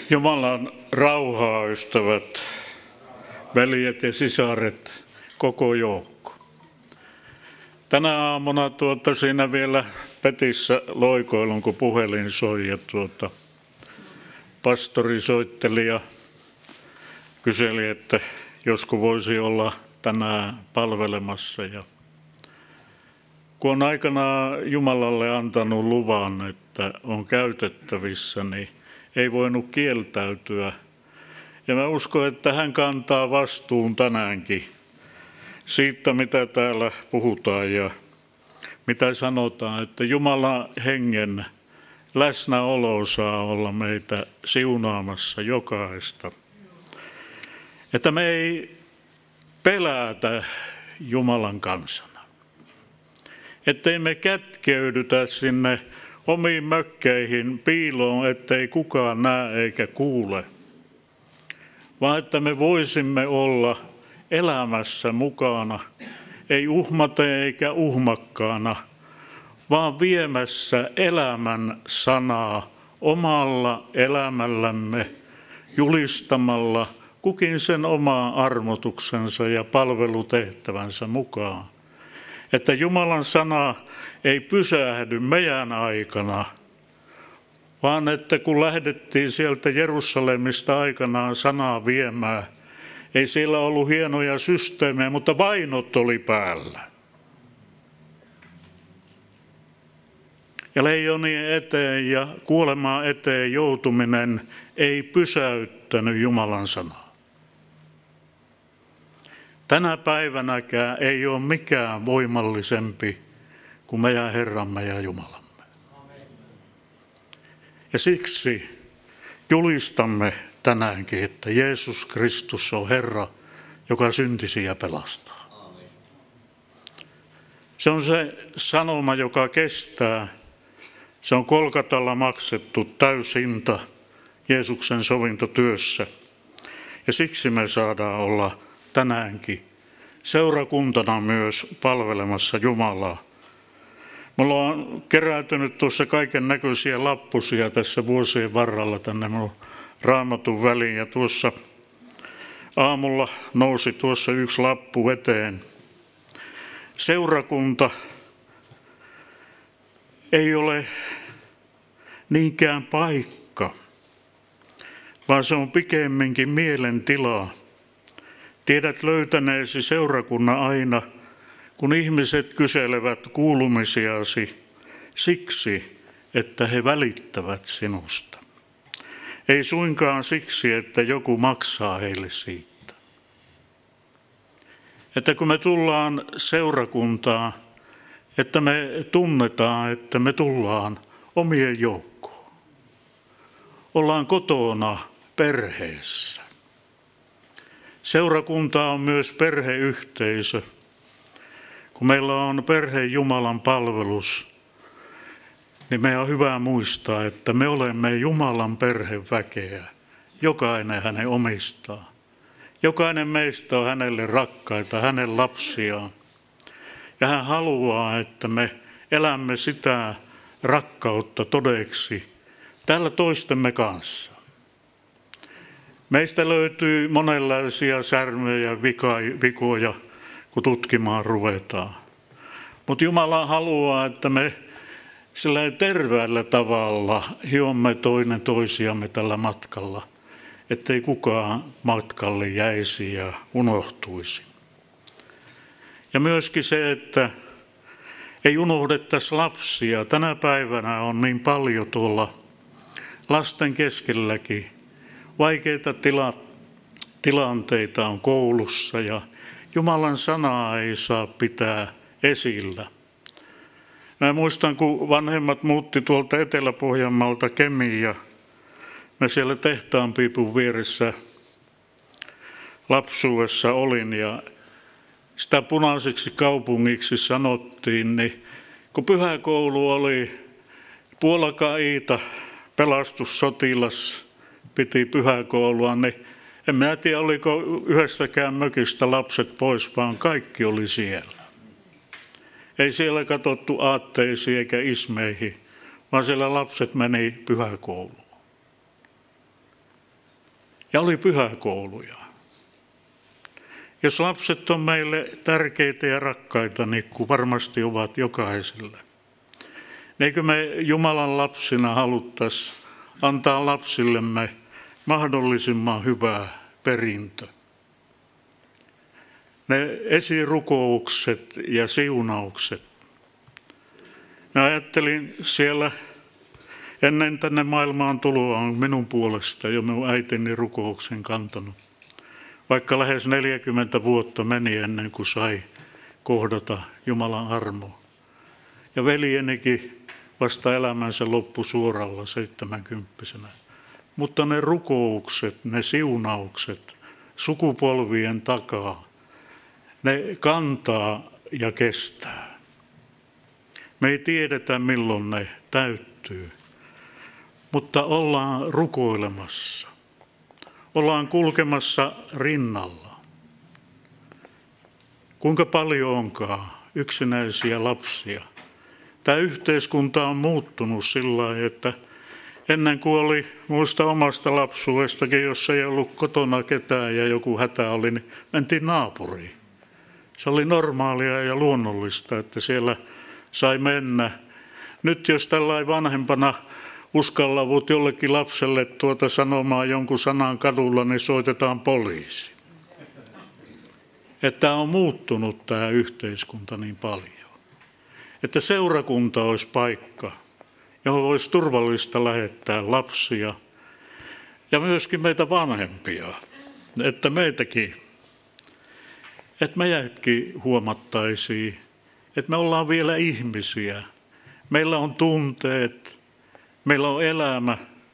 Jumalan rauhaa, ystävät, veljet ja sisaret, koko joukko. Tänä aamuna siinä vielä petissä loikoilun, kun puhelin soi ja pastori soitteli ja kyseli, että josko voisi olla tänään palvelemassa. Ja kun on aikanaan Jumalalle antanut luvan, että on käytettävissä, niin ei voinut kieltäytyä. Ja mä uskon, että hän kantaa vastuun tänäänkin siitä, mitä täällä puhutaan ja mitä sanotaan, että Jumalan hengen läsnäolo saa olla meitä siunaamassa jokaista. Että me ei pelätä Jumalan kansana. Ettei me kätkeydytä sinne omiin mökkeihin piiloon, ettei kukaan näe eikä kuule, vaan että me voisimme olla elämässä mukana, ei uhmate eikä uhmakkaana, vaan viemässä elämän sanaa omalla elämällämme, julistamalla kukin sen oman armotuksensa ja palvelutehtävänsä mukaan. Että Jumalan sana ei pysähdy meidän aikana, vaan että kun lähdettiin sieltä Jerusalemista aikanaan sanaa viemään, ei siellä ollut hienoja systeemejä, mutta vainot oli päällä. Ja leijonien eteen ja kuolemaan eteen joutuminen ei pysäyttänyt Jumalan sanaa. Tänä päivänäkään ei ole mikään voimallisempi kuin meidän Herramme ja Jumalamme. Ja siksi julistamme tänäänkin, että Jeesus Kristus on Herra, joka syntisiä pelastaa. Se on se sanoma, joka kestää. Se on Golgatalla maksettu täyshinta Jeesuksen sovintotyössä. Ja siksi me saadaan olla tänäänkin seurakuntana myös palvelemassa Jumalaa. Mulla on keräytynyt tuossa kaiken näköisiä lappusia tässä vuosien varrella tänne mun Raamatun väliin. Ja tuossa aamulla nousi tuossa yksi lappu eteen. Seurakunta ei ole niinkään paikka, vaan se on pikemminkin mielentila. Tiedät löytäneesi seurakunnan aina, kun ihmiset kyselevät kuulumisiasi siksi, että he välittävät sinusta. Ei suinkaan siksi, että joku maksaa heille siitä. Että kun me tullaan seurakuntaan, että me tunnetaan, että me tullaan omien joukkoon. Ollaan kotona perheessä. Seurakunta on myös perheyhteisö. Kun meillä on perhe Jumalan palvelus, niin meidän on hyvä muistaa, että me olemme Jumalan perheväkeä. Jokainen hänen omistaa. Jokainen meistä on hänelle rakkaita, hänen lapsiaan. Ja hän haluaa, että me elämme sitä rakkautta todeksi täällä toistemme kanssa. Meistä löytyy monenlaisia särmöjä ja vikoja, kun tutkimaan ruvetaan. Mutta Jumala haluaa, että me sillä terveellä tavalla hiomme toinen toisiamme tällä matkalla, ettei kukaan matkalle jäisi ja unohtuisi. Ja myöskin se, että ei unohdettaisi lapsia. Tänä päivänä on niin paljon tuolla lasten keskelläkin vaikeita tilanteita on koulussa ja Jumalan sanaa ei saa pitää esillä. Mä muistan, kun vanhemmat muutti tuolta Etelä-Pohjanmaalta Kemiin ja mä siellä tehtaanpiipun vieressä lapsuudessa olin ja sitä punaiseksi kaupungiksi sanottiin, niin kun pyhäkoulu oli Puolaka Iita, pelastussotilas, piti pyhäkoulua, niin en mä tiedä, oliko yhdestäkään mökistä lapset pois, vaan kaikki oli siellä. Ei siellä katsottu aatteisiin eikä ismeihin, vaan siellä lapset meni pyhäkouluun. Ja oli pyhäkouluja. Jos lapset on meille tärkeitä ja rakkaita, niin kuin varmasti ovat jokaiselle, niin eikö me Jumalan lapsina haluttaisiin antaa lapsillemme mahdollisimman hyvä perintö. Ne esirukoukset ja siunaukset. Mä ajattelin siellä ennen tänne maailmaan tuloa on minun puolesta jo minun äitini rukouksen kantanut. Vaikka lähes 40 vuotta meni ennen kuin sai kohdata Jumalan armoa. Ja veljenikin vasta elämänsä loppusuoralla 70-vuotiaana. Mutta ne rukoukset, ne siunaukset sukupolvien takaa, ne kantaa ja kestää. Me ei tiedetä milloin ne täyttyy, mutta ollaan rukoilemassa. Ollaan kulkemassa rinnalla. Kuinka paljon onkaan yksinäisiä lapsia. Tämä yhteiskunta on muuttunut sillä lailla, että ennen kuin oli muista omasta lapsuudestakin, jos ei ollut kotona ketään ja joku hätä oli, niin mentiin naapuriin. Se oli normaalia ja luonnollista, että siellä sai mennä. Nyt jos tällainen vanhempana uskallavut jollekin lapselle sanomaan jonkun sanan kadulla, niin soitetaan poliisi. Että on muuttunut tämä yhteiskunta niin paljon. Että seurakunta olisi paikka, johon olisi turvallista lähettää lapsia ja myöskin meitä vanhempia. Että meitäkin, että meidätkin huomattaisiin, että me ollaan vielä ihmisiä. Meillä on tunteet, meillä on elämä,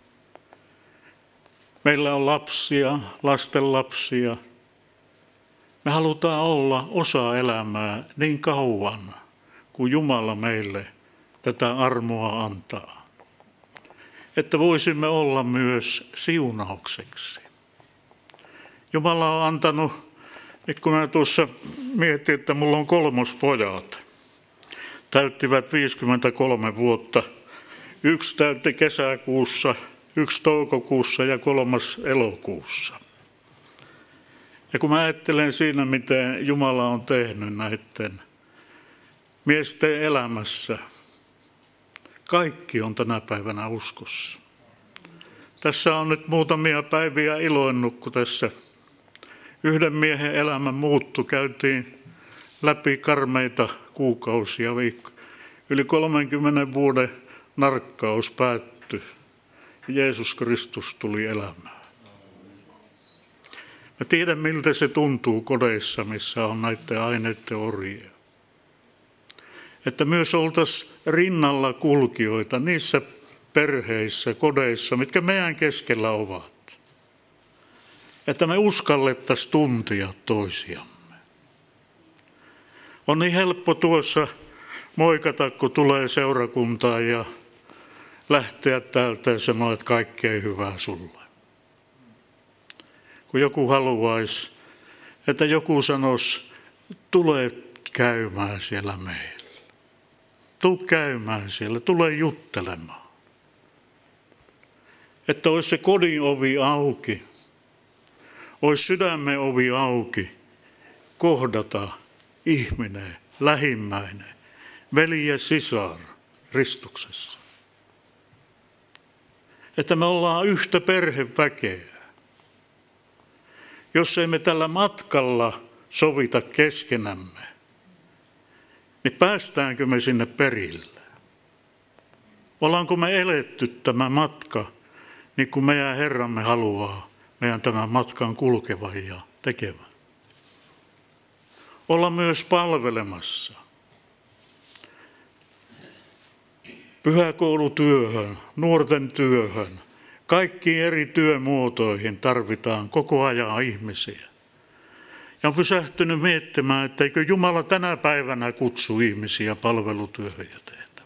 meillä on lapsia, lastenlapsia. Me halutaan olla osa elämää niin kauan, kun Jumala meille tätä armoa antaa. Että voisimme olla myös siunaukseksi. Jumala on antanut, nyt kun mä tuossa mietin, että mulla on 3 pojat, täyttivät 53 vuotta. 1 täytti kesäkuussa, 1 toukokuussa ja 3 elokuussa. Ja kun mä ajattelen siinä, miten Jumala on tehnyt näiden miesten elämässä, kaikki on tänä päivänä uskossa. Tässä on nyt muutamia päiviä iloinnut, kun tässä yhden miehen elämä muuttui. Käytiin läpi karmeita kuukausia, viikkoja. Yli 30 vuoden narkkaus päättyi. Jeesus Kristus tuli elämään. Mä tiedän, miltä se tuntuu kodeissa, missä on näiden aineiden orjia. Että myös oltaisiin rinnalla kulkijoita niissä perheissä, kodeissa, mitkä meidän keskellä ovat. Että me uskallettaisiin tuntia toisiamme. On niin helppo tuossa moikata, kun tulee seurakuntaan ja lähteä täältä ja sanoa, että kaikkea hyvää sulle. Kun joku haluaisi, että joku sanoisi, tule käymään siellä meillä. Tuu käymään siellä, tule juttelemaan. Että olisi se kodin ovi auki, olisi sydämen ovi auki, kohdata ihminen, lähimmäinen, veli ja sisar Kristuksessa. Että me ollaan yhtä perheväkeä. Jos emme tällä matkalla sovita keskenämme, niin päästäänkö me sinne perille? Ollaanko me eletty tämä matka, niin kuin meidän Herramme haluaa meidän tämän matkan kulkevan ja tekevän? Olla myös palvelemassa. Pyhäkoulutyöhön, nuorten työhön, kaikkiin eri työmuotoihin tarvitaan koko ajan ihmisiä. Ja on pysähtynyt miettimään, että eikö Jumala tänä päivänä kutsu ihmisiä palvelutyöhön ja tehdä.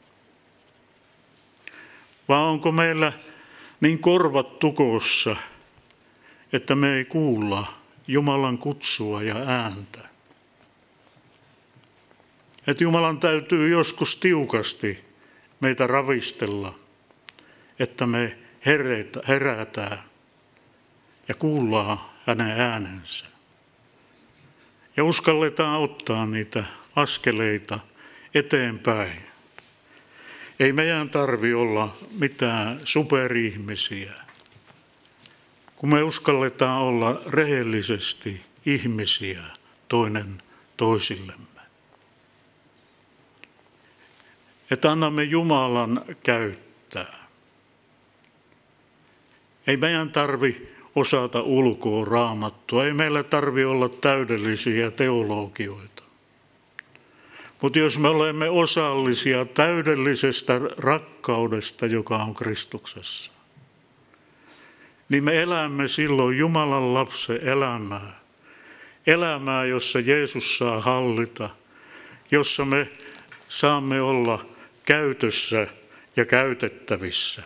Vai onko meillä niin korvat tukossa, että me ei kuulla Jumalan kutsua ja ääntä. Että Jumalan täytyy joskus tiukasti meitä ravistella, että me herätään ja kuullaan hänen äänensä. Ja uskalletaan ottaa niitä askeleita eteenpäin. Ei meidän tarvi olla mitään superihmisiä, kun me uskalletaan olla rehellisesti ihmisiä toinen toisillemme. Että annamme Jumalan käyttää. Ei meidän tarvi osata ulkoa Raamattua, ei meillä tarvi olla täydellisiä teologioita. Mutta jos me olemme osallisia täydellisestä rakkaudesta, joka on Kristuksessa, niin me elämme silloin Jumalan lapsen elämää. Elämää, jossa Jeesus saa hallita, jossa me saamme olla käytössä ja käytettävissä.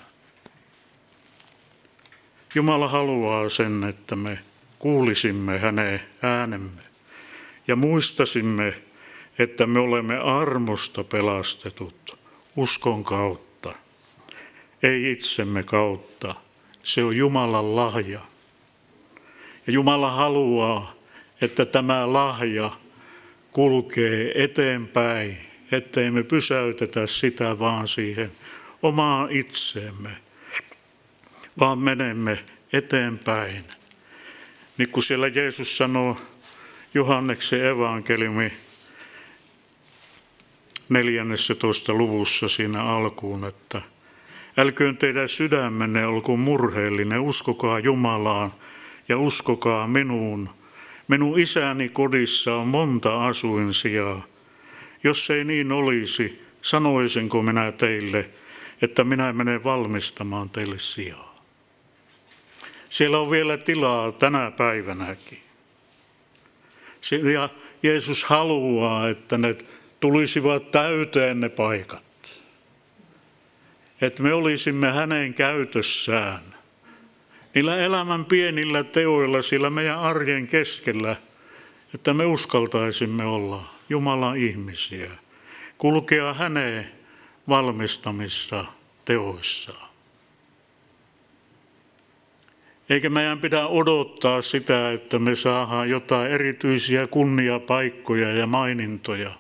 Jumala haluaa sen, että me kuulisimme hänen äänemme ja muistasimme, että me olemme armosta pelastetut uskon kautta, ei itsemme kautta. Se on Jumalan lahja. Ja Jumala haluaa, että tämä lahja kulkee eteenpäin, ettei me pysäytetä sitä vaan siihen omaan itseemme, vaan menemme eteenpäin. Niin kuin siellä Jeesus sanoo Johanneksen evankeliumi 14. luvussa siinä alkuun, että älköön teidän sydämenne olko murheellinen, uskokaa Jumalaan ja uskokaa minuun. Minun isäni kodissa on monta asuinsijaa. Jos ei niin olisi, sanoisinko minä teille, että minä menen valmistamaan teille sijaa. Siellä on vielä tilaa tänä päivänäkin. Ja Jeesus haluaa, että ne tulisivat täyteen ne paikat. Että me olisimme hänen käytössään. Niillä elämän pienillä teoilla, sillä meidän arjen keskellä, että me uskaltaisimme olla Jumalan ihmisiä, kulkea hänen valmistamissa teoissaan. Eikä meidän pidä odottaa sitä, että me saadaan jotain erityisiä kunniapaikkoja ja mainintoja.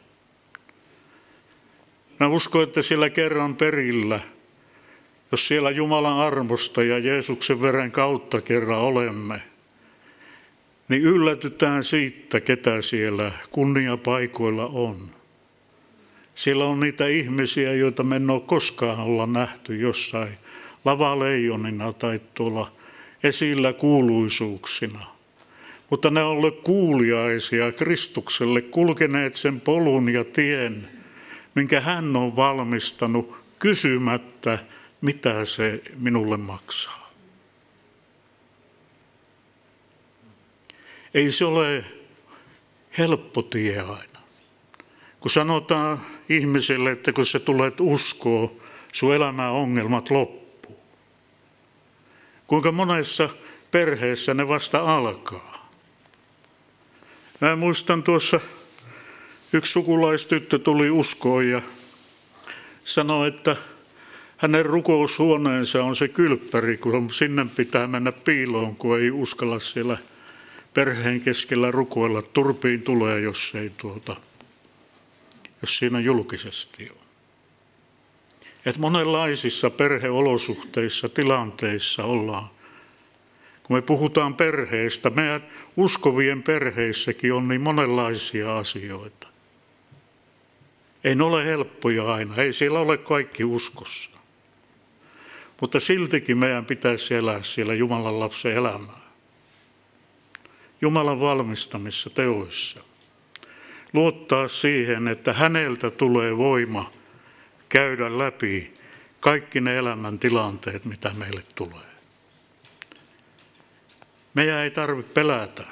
Mä uskon, että siellä kerran perillä, jos siellä Jumalan armosta ja Jeesuksen veren kautta kerran olemme, niin yllätytään siitä, ketä siellä kunniapaikoilla on. Siellä on niitä ihmisiä, joita me en ole koskaan olla nähty jossain lavaleijonina tai tuolla esillä kuuluisuuksina. Mutta ne on olleet kuuliaisia Kristukselle, kulkeneet sen polun ja tien, minkä hän on valmistanut kysymättä, mitä se minulle maksaa. Ei se ole helppo tie aina. Kun sanotaan ihmiselle, että kun sä tulet uskoon, sun elämän ongelmat loppuu. Kuinka monessa perheessä ne vasta alkaa. Mä muistan tuossa, yksi sukulaistyttö tuli uskoon ja sanoi, että hänen rukoushuoneensa on se kylppäri, kun sinne pitää mennä piiloon, kun ei uskalla siellä perheen keskellä rukoilla. Turpiin tulee, jos siinä julkisesti on. Että monenlaisissa perheolosuhteissa, tilanteissa ollaan. Kun me puhutaan perheistä, meidän uskovien perheissäkin on niin monenlaisia asioita. Ei ne ole helppoja aina, ei siellä ole kaikki uskossa. Mutta siltikin meidän pitäisi elää siellä Jumalan lapsen elämää. Jumalan valmistamissa teoissa. Luottaa siihen, että häneltä tulee voima käydä läpi kaikki ne elämän tilanteet, mitä meille tulee. Meidän ei tarvitse pelätä.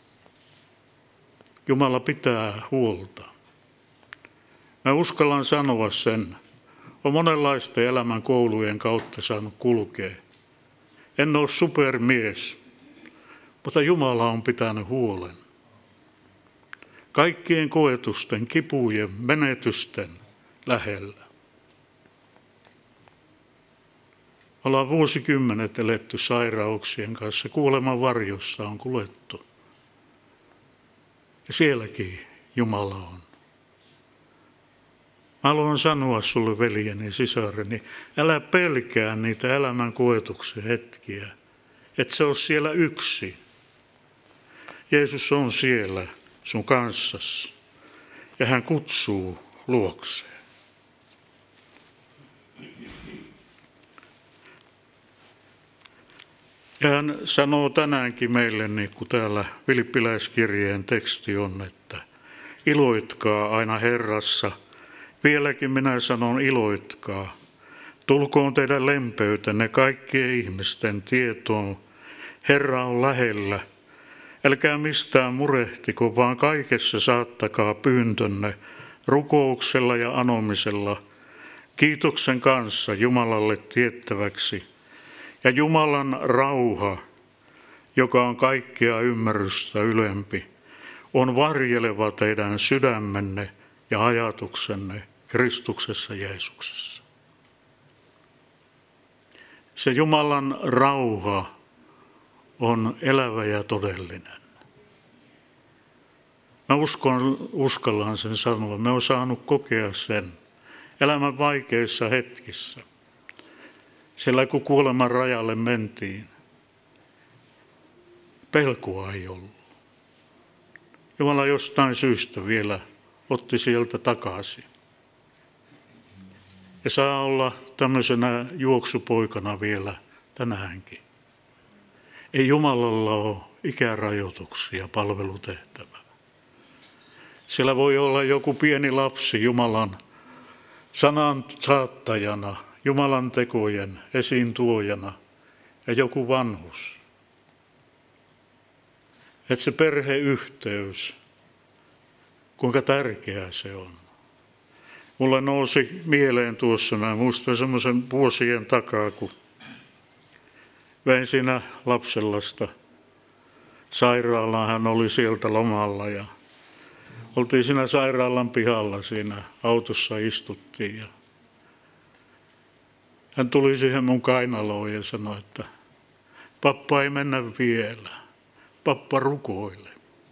Jumala pitää huolta. Mä uskallan sanoa sen. Olen monenlaisten elämän koulujen kautta saanut kulkea. En ole supermies, mutta Jumala on pitänyt huolen. Kaikkien koetusten, kipujen, menetysten lähellä. Ollaan vuosikymmenet eletty sairauksien kanssa, kuoleman varjossa on kuljettu. Ja sielläkin Jumala on. Mä haluan sanoa sulle, veljeni, sisareni, älä pelkää niitä elämän koetuksen hetkiä, et se on siellä yksi. Jeesus on siellä sun kanssasi ja hän kutsuu luokseen. Ja hän sanoo tänäänkin meille, niin kuin täällä Filippiläiskirjeen teksti on, että iloitkaa aina Herrassa. Vieläkin minä sanon iloitkaa. Tulkoon teidän lempeytenne kaikkien ihmisten tietoon. Herra on lähellä. Älkää mistään murehtiko, vaan kaikessa saattakaa pyyntönne rukouksella ja anomisella, kiitoksen kanssa Jumalalle tiettäväksi. Ja Jumalan rauha, joka on kaikkea ymmärrystä ylempi, on varjeleva teidän sydämenne ja ajatuksenne Kristuksessa Jeesuksessa. Se Jumalan rauha on elävä ja todellinen. Mä uskallan sen sanoa. Me on saanut kokea sen elämän vaikeissa hetkissä. Siellä kun kuoleman rajalle mentiin, pelkoa ei ollut. Jumala jostain syystä vielä otti sieltä takaisin. Ja saa olla tämmöisenä juoksupoikana vielä tänäänkin. Ei Jumalalla ole ikärajoituksia palvelutehtävää. Siellä voi olla joku pieni lapsi Jumalan sanan saattajana, Jumalan tekojen esiin tuojana ja joku vanhus. Että se perheyhteys, kuinka tärkeää se on. Mulle nousi mieleen tuossa, mä muistan semmoisen vuosien takaa, kun vein siinä lapsellasta sairaalaan. Hän oli sieltä lomalla ja oltiin siinä sairaalan pihalla, siinä autossa istuttiin. Ja hän tuli siihen mun kainaloon ja sanoi, että pappa ei mennä vielä, pappa rukoile.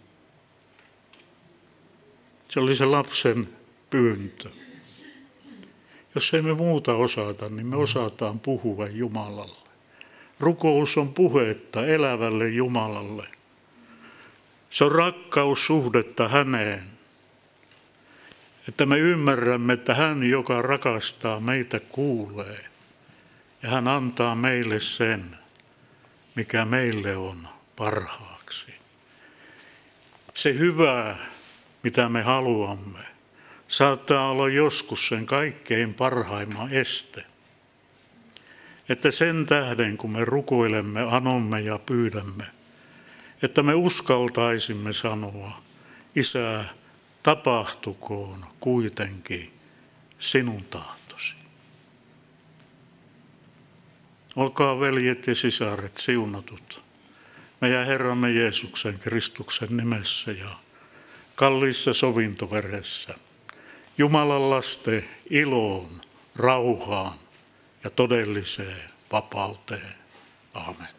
Se oli se lapsen pyyntö. Jos emme muuta osata, niin me osataan puhua Jumalalle. Rukous on puhetta elävälle Jumalalle. Se on rakkaussuhdetta häneen. Että me ymmärrämme, että hän, joka rakastaa meitä, kuulee. Ja hän antaa meille sen, mikä meille on parhaaksi. Se hyvä, mitä me haluamme, saattaa olla joskus sen kaikkein parhaimman este. Että sen tähden, kun me rukoilemme, anomme ja pyydämme, että me uskaltaisimme sanoa, Isä, tapahtukoon kuitenkin sinun tahtosi. Olkaa veljet ja sisaret siunatut meidän Herramme Jeesuksen Kristuksen nimessä ja kalliissa sovintoveressä. Jumalan lasten iloon, rauhaan ja todelliseen vapauteen. Aamen.